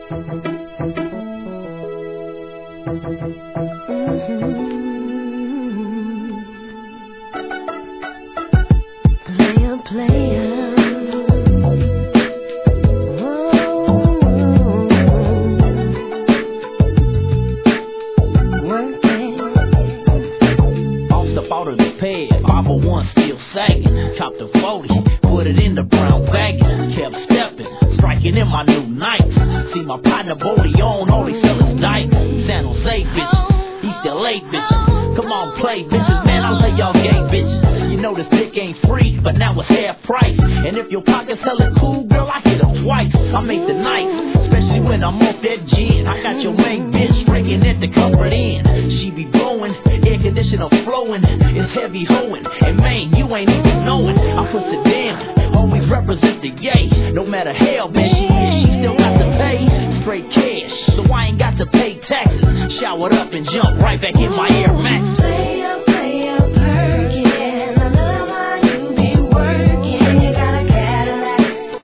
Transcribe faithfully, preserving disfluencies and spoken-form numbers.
Player, player. Out of the pad, five oh one still sagging. Chopped the forty, put it in the brown wagon. Kept stepping, striking in my new nights. See my partner Bodie on, all they sell is dikes. San Jose bitches, East L A bitches. Come on, play bitches, man, I'll lay y'all gay bitches. You know this dick ain't free, but now it's half price. And if your pocket's hella cool, girl, I hit them twice. I make the night, especially when I'm off that gin. I got your main bitch breaking at the comfort end. She be blowing, air conditioner flowing, it's heavy hoeing, and man, you ain't even knowing. I put it down, always represent the yay. No matter how bad she is, she still got to pay straight cash, so I ain't got to pay taxes. Showered up and jump right back in my Air Max.